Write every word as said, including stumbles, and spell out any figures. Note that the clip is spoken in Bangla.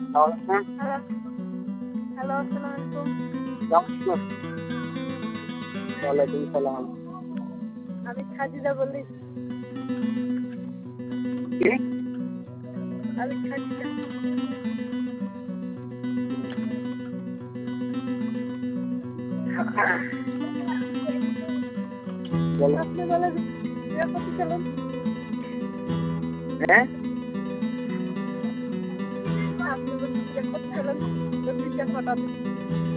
হ্যালো, হ্যালো, হ্যালো, আসসালামু আলাইকুম। কেমন ওয়ালাইকুম সালাম। আমি খাদিজা বলি। কে? আমি খাদিজা। বলো। আপনি বলেন বিয়ে করতে চলুন। হ্যাঁ? আপনি বলছেন বিয়ে করতে চলুন। বত্রিশটা ফটো দিন।